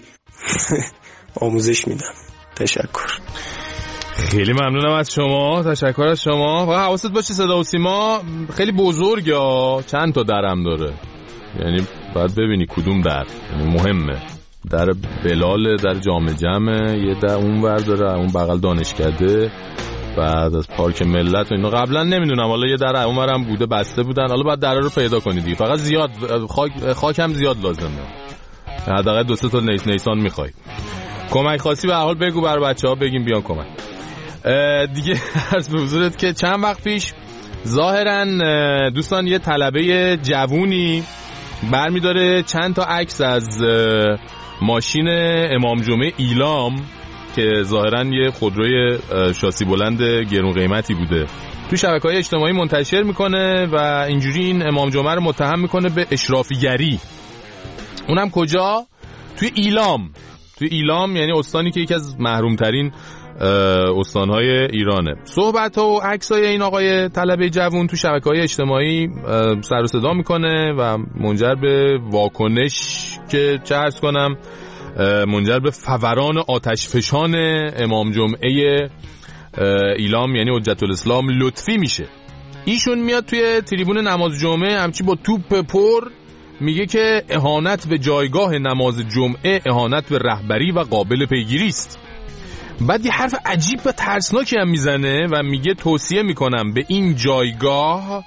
آموزش میدن. تشکر. خیلی ممنونم از شما، تشکر از شما. و حواست باشه صدا و سیما خیلی بزرگه، چند تا درم داره، یعنی باید ببینی کدوم در، یعنی مهمه. در بلال، در جام جمعه، یه در اون ور داره، اون بغل دانشکده، بعد از پارک ملت و اینا. قبلا نمیدونم، حالا یه در اون ورم بوده، بسته بودن، حالا باید درا رو پیدا کنید دیگه. فقط زیاد خاک هم زیاد لازمه، حداقل 2-3 تا نیسان میخوای. کمک خاصی به هر حال بگو برای بچه‌ها، بگیم بیان کمک دیگه. عرض به حضورت که چند وقت پیش ظاهرا دوستان یه طلبه جوونی برمیداره چند تا عکس از ماشین امام جمعه ایلام که ظاهرا یه خودروی شاسی بلند گرون قیمتی بوده، تو شبکه‌های اجتماعی منتشر میکنه و اینجوری این امام جمعه رو متهم میکنه به اشرافیگری. اونم کجا؟ توی ایلام. توی ایلام یعنی استانی که یکی از محرومترین استانهای ایرانه. صحبت و عکسای این آقای طلبه جوون تو شبکه‌های اجتماعی سر و صدا میکنه و منجر به واکنش که چه عرض کنم، منجر به فوران آتشفشان امام جمعه ایلام یعنی حجت الاسلام لطفی میشه. ایشون میاد توی تریبون نماز جمعه همچی با توپ پر میگه که اهانت به جایگاه نماز جمعه اهانت به رهبری و قابل پیگیری است. بعد یه حرف عجیب و ترسناکی هم میزنه و میگه توصیه میکنم به این جایگاه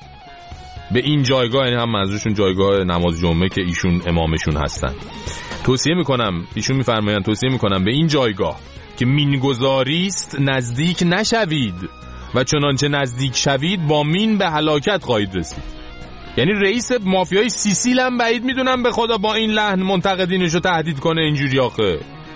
یعنی هم منظورشون جایگاه نماز جمعه که ایشون امامشون هستن، ایشون میفرمایند توصیه میکنم به این جایگاه که مینگذاری است نزدیک نشوید و چنانچه نزدیک شوید با مین به هلاکت خواهید رسید. یعنی رئیس مافیای سیسیل هم بعید میدونم به خدا با این لحن منتقدینشو تهدید کنه اینجوری. آخه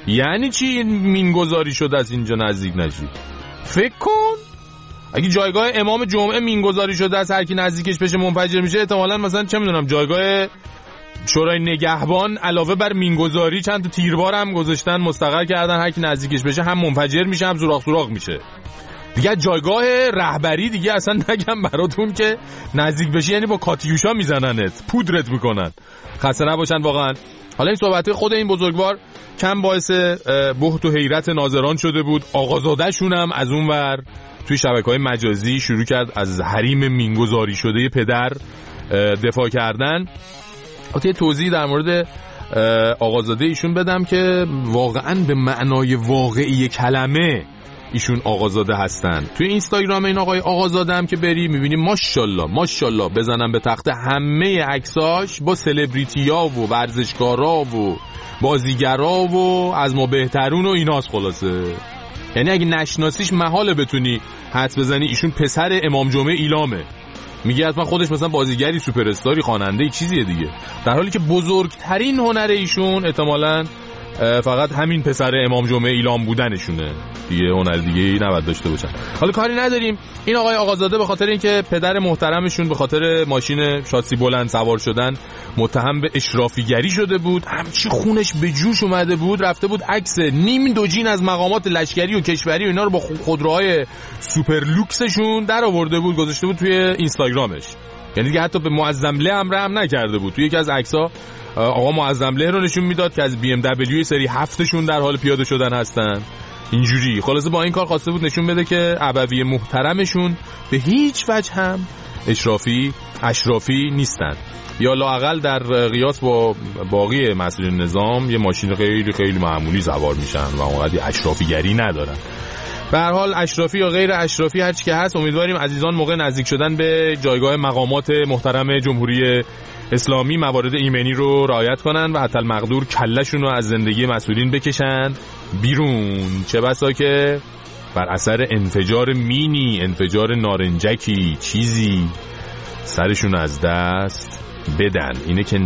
یعنی چی مینگذاری شده از اینجا نزدیک نشی؟ فکر کن اگه جایگاه امام جمعه مینگذاری شده از هر کی نزدیکش بشه منفجر میشه، احتمالاً مثلا چه میدونم جایگاه شورای نگهبان علاوه بر مینگذاری چند تا تیربار هم گذاشتن مستقر کردن، هر کی نزدیکش بشه هم منفجر میشه هم سوراخ میشه. دیگه جایگاه رهبری دیگه اصلا نگم براتون که نزدیک بشی یعنی با کاتیوشا میزننت، پودرت میکنن. خسته نباشن واقعا. حالا این صحبت خود این بزرگوار کم باعث بهت و حیرت ناظران شده بود. آقازاده شون هم از اون ور توی شبکه‌های مجازی شروع کرد از حریم مینگذاری شده پدر دفاع کردن. یه توضیح در مورد آقازاده ایشون بدم که واقعا به معنای واقعی کلمه ایشون آقازاده هستن. توی اینستاگرام این آقای آقازاده هم که بری میبینی ماشاءالله بزنن به تخته همه عکساش با سلبریتی‌ها و ورزشکارا و بازیگرا و از ما بهترون و ایناست. خلاصه یعنی اگه نشناسیش محاله بتونی حدس بزنی ایشون پسر امام جمعه ایلامه. میگه حتما خودش مثلا بازیگری، سوپر استاری، خواننده، چیزیه دیگه، در حالی که بزرگترین هنر ایشون احتمالاً فقط همین پسر امام جمعه ایلام بودنشونه دیگه، هنر دیگه ای نباید داشته باشن. حالا کاری نداریم. این آقای آقازاده به خاطر اینکه پدر محترمشون به خاطر ماشین شاسی بلند سوار شدن متهم به اشرافیگری شده بود، همچی خونش به جوش اومده بود، رفته بود عکس نیم دوجین از مقامات لشکری و کشوری و اینا رو با خودروهای سوپر لوکسشون در آورده بود، گذاشته بود توی اینستاگرامش. یعنی دیگه حتی به معظمله هم رحم نکرده بود. توی یکی از عکس‌ها آقا معظمله رو نشون میداد که از BMW سری 7شون در حال پیاده شدن هستن. اینجوری خلاصه با این کار خواسته بود نشون بده که ابوی محترمشون به هیچ وجه هم اشرافی نیستن، یا لااقل در قیاس با باقی مسئولین نظام یه ماشین خیلی خیلی معمولی سوار میشن و اونقدر اشرافیگری ندارن. به هر حال اشرافی یا غیر اشرافی هر چی که هست، امیدواریم عزیزان موقع نزدیک شدن به جایگاه مقامات محترم جمهوری اسلامی موارد ایمنی رو رعایت کنن و حتی المقدور کلشون رو از زندگی مسئولین بکشن بیرون، چه بسا که بر اثر انفجار مینی، انفجار نارنجکی، چیزی سرشون از دست بدن. اینه که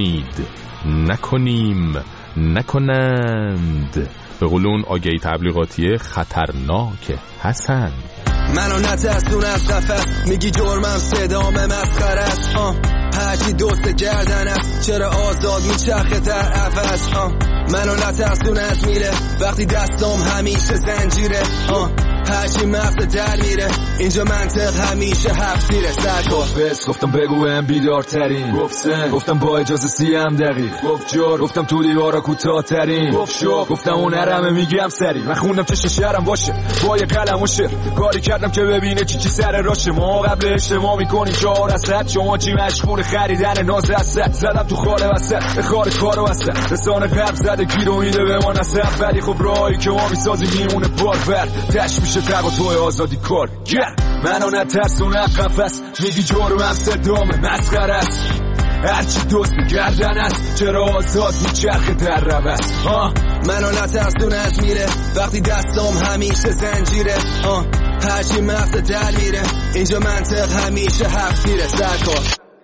نکنند. به قول اون آگهی تبلیغاتی خطرناک حسن. منو نترسون از قفس، میگی جرمم صدام مسخره است، هرچی دوست گردن است، چرا آزاد میچرخه در عوض. منو نترسون از میره وقتی دستام همیشه زنجیره، هرچی مغز در میره اینجا منطق همیشه حفظیره. سرکار بس گفتم بگویم بیدارترین، گفتم با اجازه 30 دقیق، گفتم تو دیوارا کوتاه‌ترین، گفتم اون هرمه میگم سری. من خوندم چه شعرم باشه با یه قلم و شعر، کاری کردم که ببینه چی سر راشه. ما قبل اجتماع میکنیم 4%، شما چی مشغول خریدن نازست، زدم تو خاله وسط خار کارو وسط، رسانه قبل زده گیرو میده به ما نصف، ولی خب راهی که ما میسازیم میمونه بارور، تش میشه تق و توی آزادی کار. منو نترسون از قفس، میگی جرمم صدام مسخره است، هرچی دوست گردن است، چرا آزاد میچرخه در روست. منو نترسون از میره وقتی دستام همیشه زنجیره، هرچی مغز در میره اینجا منطق همیشه حفظیره. سرکار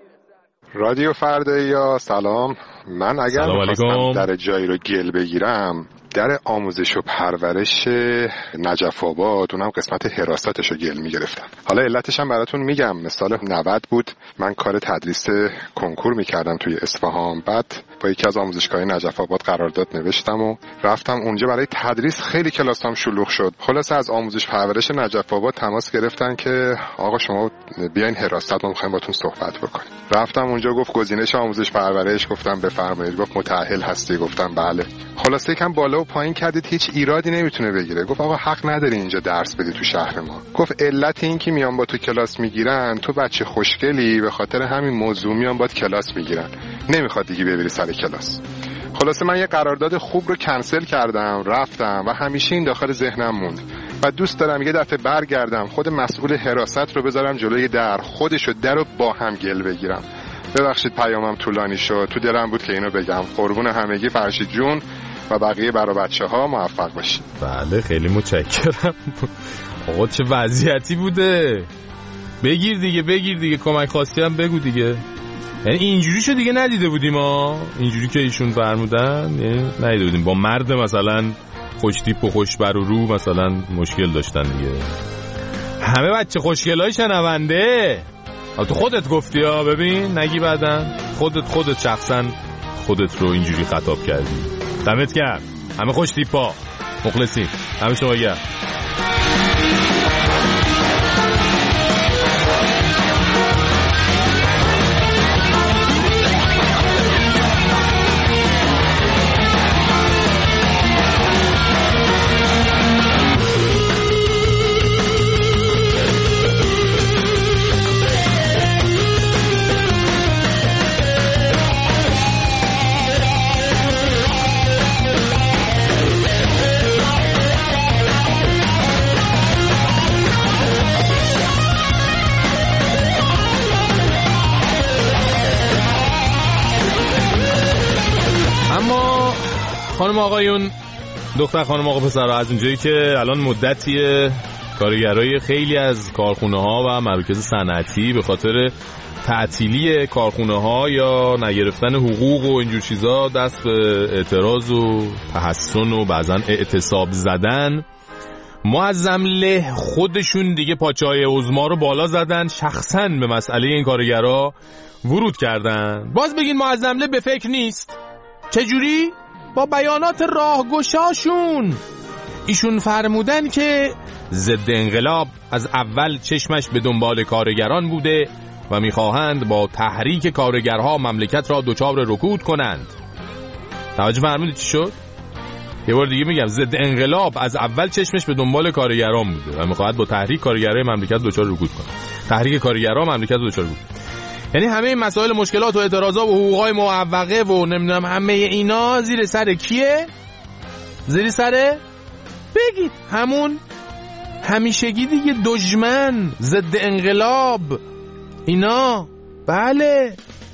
رادیو فردایی، سلام. من اگر میخواستم در جایی رو گل بگیرم، در آموزش و پرورش نجف آباد، اونم قسمت حراستش رو گل میگرفتم. حالا علتش هم براتون میگم. مثال 90 بود، من کار تدریس کنکور میکردم توی اصفهان، بعد با یکی از آموزشگاه نجف آباد قرارداد نوشتم و رفتم اونجا برای تدریس. خیلی کلاسام شلوغ شد. خلاصه از آموزش پرورش نجف آباد تماس گرفتن که آقا شما بیاین حراست، ما میخوایم باتون صحبت بکنیم. رفتم اونجا، گفت گزینش آموزش پرورش، گفتم بفرمایید. گفت متأهل هستی؟ گفتم بله. خلاصه یکم بالا و پایین کردید، هیچ ایرادی نمیتونه بگیره. گفت آقا حق نداری اینجا درس بدی تو شهر ما. گفت علت این که میان با تو کلاس میگیرن، تو بچه خوشگلی، به خاطر همین موضوع میان با کلاس میگیرن، نمیخواد دیگه ببری سر کلاس. خلاصه من یه قرارداد خوب رو کنسل کردم، رفتم و همیشه این داخل ذهنم موند و دوست دارم یه دفعه برگردم خود مسئول حراست رو بذارم جلوی در، خودشو در رو با هم گل بگیرم. ببخشید پیامم طولانی شد، تو دلم بود که اینو بگم. قربون همگی، فرشید جون و بقیه برای بچه‌ها موفق باشید. بله خیلی متشکرم. آقا چه وضعیتی بوده. بگیر دیگه کمک خواستی هم بگو دیگه. یعنی اینجوری شو دیگه ندیده بودیم ها، اینجوری که ایشون فرمودن ندیده بودیم. با مرد مثلا خوش تیپ و خوش بر و رو مثلا مشکل داشتن دیگه. همه بچه خوشگلای شنونده تو خودت گفتی ها، ببین نگی بعدن خودت شخصا خودت رو اینجوری خطاب کردی. دمت گرم، همه خوش تیپا، مخلصین، همه شما گرم. خانم آقایون، دختر خانم آقا پسرها، از اونجایی که الان مدتیه کارگرای خیلی از کارخونه ها و مراکز صنعتی به خاطر تعطیلی کارخونه ها یا نگرفتن حقوق و اینجور چیزا دست به اعتراض و تحسن و بعضا اعتصاب زدن، معظم له خودشون دیگه پاچه‌های عظما رو بالا زدن، شخصا به مسئله این کارگرا ورود کردن. باز بگین معظم له به فکر نیست. چجوری؟ با بیانات راهگشاشون. ایشون فرمودن که ضد انقلاب از اول چشمش به دنبال کارگران بوده و میخواهند با تحریک کارگرها مملکت را دچار رکود کنند. توجه فرمودید چی شد؟ یه بار دیگه میگم، ضد انقلاب از اول چشمش به دنبال کارگران بوده و میخواهد با تحریک کارگرای مملکت دچار رکود کنند. تحریک کارگرها مملکت دچار رکود. یعنی همه این مسائل، مشکلات و اعتراضات و حقوقای معوقه و نمیدونم همه اینا زیر سر کیه؟ زیر سر بگید همون همیشگی دیگه، دشمن، ضد انقلاب اینا. بله،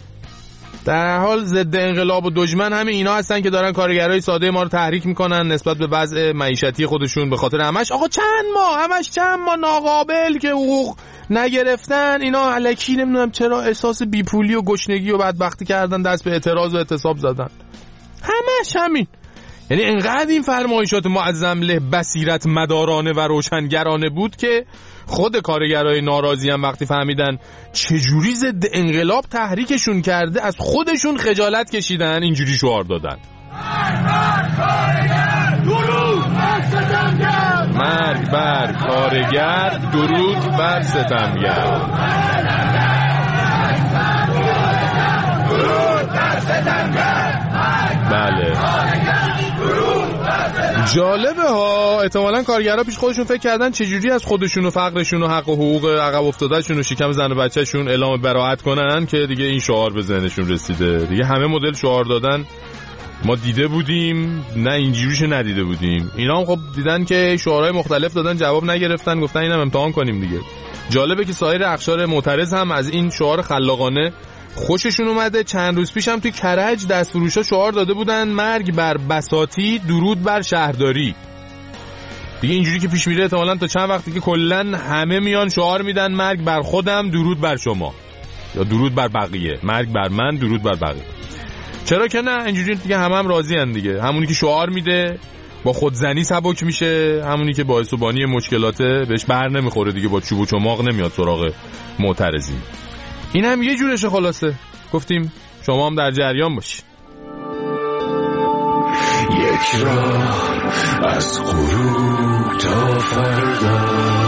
در حال ضد انقلاب و دشمن همه اینا هستن که دارن کارگرای ساده ما رو تحریک میکنن نسبت به وضع معیشتی خودشون. به خاطر همش آقا چند ماه ناقابل که حقوق نگرفتن، اینا الکی نمیدونم چرا احساس بیپولی و گشنگی و بدبختی کردن، دست به اعتراض و اعتصاب زدن. همش همین. یعنی انقدر این فرمایشات معظم له بصیرت مدارانه و روشنگرانه بود که خود کارگرای ناراضی هم وقتی فهمیدن چجوری ضد انقلاب تحریکشون کرده، از خودشون خجالت کشیدن، اینجوری شعار دادن: مرگ بر کارگر، درود بر ستمگر. بله، جالبه ها. احتمالاً کارگرها پیش خودشون فکر کردن چجوری از خودشون و فقرشون و حق و حقوق عقب افتادهشون و شکم زن و بچه‌شون اعلام براءت کنن که دیگه این شعار به ذهنشون رسیده. دیگه همه مدل شعار دادن ما دیده بودیم، نه اینجوریش ندیده بودیم. اینا هم خب دیدن که شعارهای مختلف دادن، جواب نگرفتن، گفتن اینم امتحان کنیم دیگه. جالبه که سایر اقشار معترض هم از این شعار خلاقانه خوششون اومده. چند روز پیش هم توی کرج دستفروشا شعار داده بودن: مرگ بر بساطی، درود بر شهرداری. دیگه اینجوری که پیش میره احتمالاً تا چند وقت دیگه کلن همه میان شعار میدن: مرگ بر خودم، درود بر شما، یا درود بر بقیه، مرگ بر من، درود بر بقیه. چرا که نه، اینجوری دیگه هم راضی ان دیگه. همونی که شعار میده با خودزنی سبک میشه، همونی که باعث و بانی مشکلاته بهش بر نمیخوره دیگه، با چوب و چماق نمیاد سراغ معترضین. این هم یه جورشه. خلاصه گفتیم شما هم در جریان باشی. یک راه از غروب تا فردا،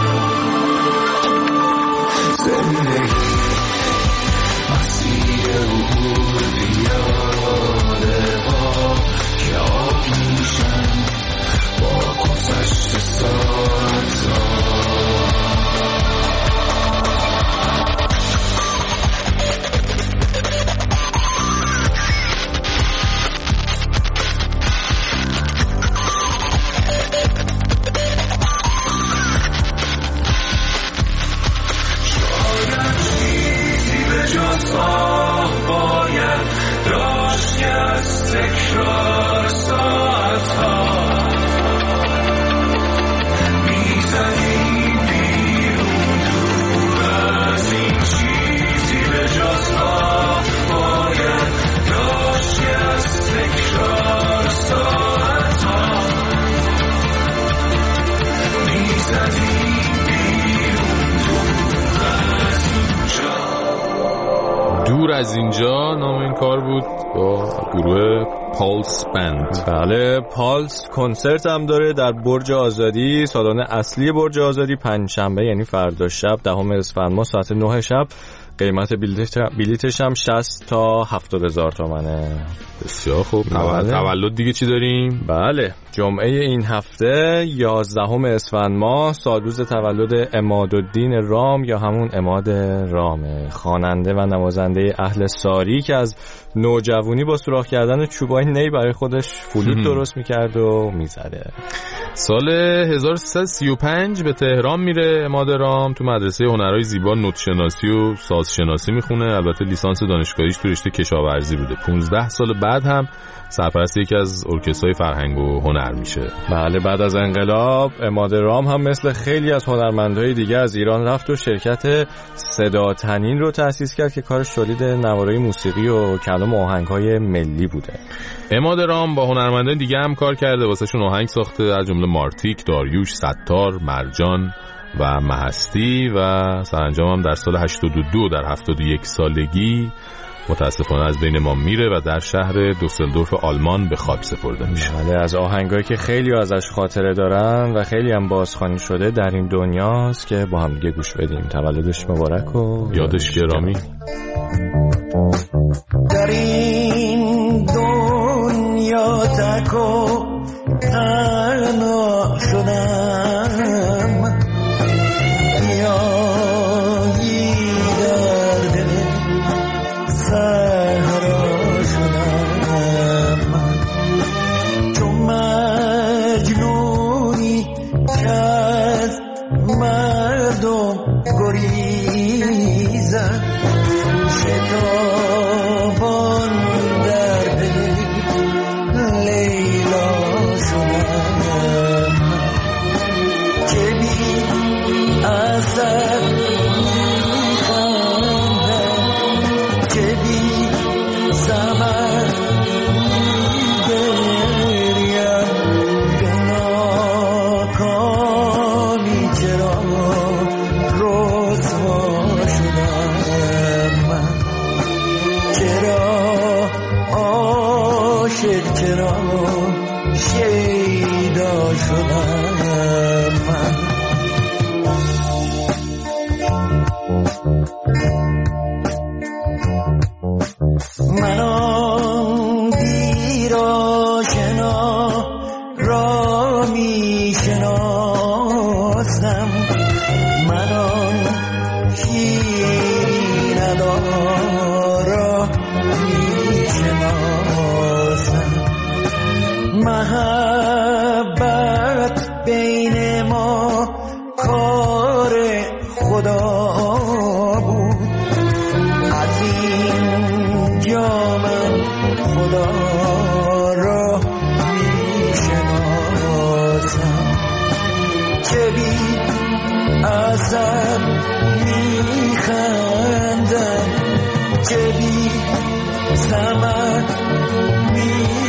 زندگی مسیر عبور دیاره ها که آب میشن با گذشت سال‌ها. دور از اینجا نام این کار بود با گروه پالس بند. بله، پالس کنسرت هم داره در برج آزادی، سالن اصلی برج آزادی، پنجشنبه یعنی فردا شب 10 اسفند ماه ساعت 9 شب. قیمت بلیتش هم 60 تا 70,000 تومنه. بسیار خوب. تولد دیگه چی داریم؟ بله، جمعه این هفته 11 اسفند ماه سالروز تولد عمادالدین رام یا همون عماد رامه، خواننده و نوازنده اهل ساری که از نوجوانی با سوراخ کردن چوبای نی برای خودش فلوت درست میکرد و میزده. سال 1335 به تهران میره عماد رام، تو مدرسه هنرهای زیبا نوت‌شناسی و سازشناسی میخونه. البته لیسانس دانشگاهیش تو رشته کشاورزی بوده. 15 سال بعد هم سرپرست یکی از ارکسترهای فرهنگ و هنر میشه. بله، بعد از انقلاب عماد رام هم مثل خیلی از هنرمندهای دیگه از ایران رفت و شرکت صدا تنین رو تأسیس کرد که کارش تولید نوارای موسیقی و کلام و آهنگ‌های ملی بوده. عماد رام با هنرمندان دیگه هم کار کرده، واسهشون آهنگ ساخته، از جمله مارتیک، داریوش، ستار، مرجان و مهستی و سرانجام هم در سال 82 در 71 سالگی متاسفانه از بین ما میره و در شهر دوسلدورف آلمان به خاک سپرده میشه. بله، از آهنگایی که خیلی ازش خاطره دارن و خیلی هم بازخوانی شده در این دنیاست که با هم دیگه گوش بدیم. تولدش مبارک و یادش گرامی. در این دنیا تک و تنها شدم، یایی در دل صحرا شدم، چون مجنونی که از مردم گریزد، شتابان در دل لیلا شدم، که بی اثر میخندم، که بی ثمر میگریم، به ناکامی چرا رسوا شدم، چرا عاشق، چرا شیدا شدم من. من آن دیر آشنا را می شناسم، من آن شیرین ادا را می شناسم، محبت بین ما کار خدا بود، از این جا من خدا را می شناسم، که بی اثر می خندم، که بی ثمر می